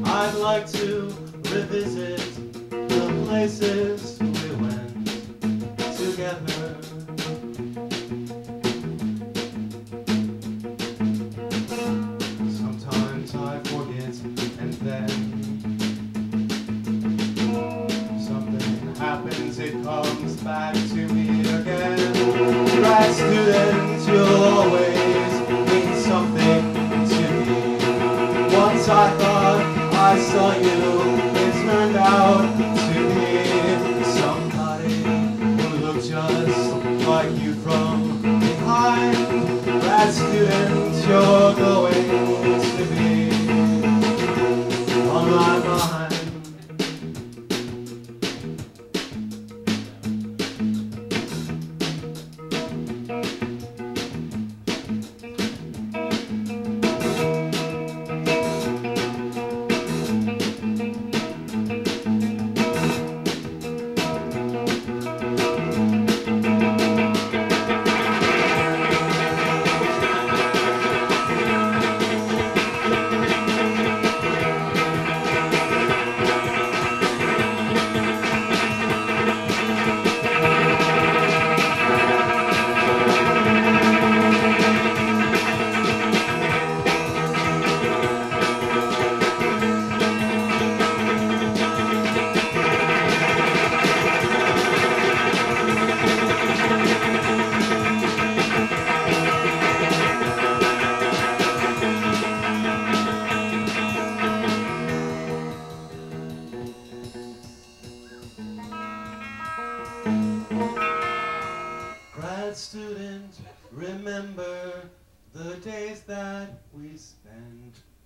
I'd like to revisit the places we went together. Sometimes I forget, and then something happens, it comes back to me again. Grad student, you'll always mean something to me. Once I thought I saw you, it turned out to be somebody who looked just like you from behind. Grad student, you're going to be on my mind. Grad student, remember the days that we spent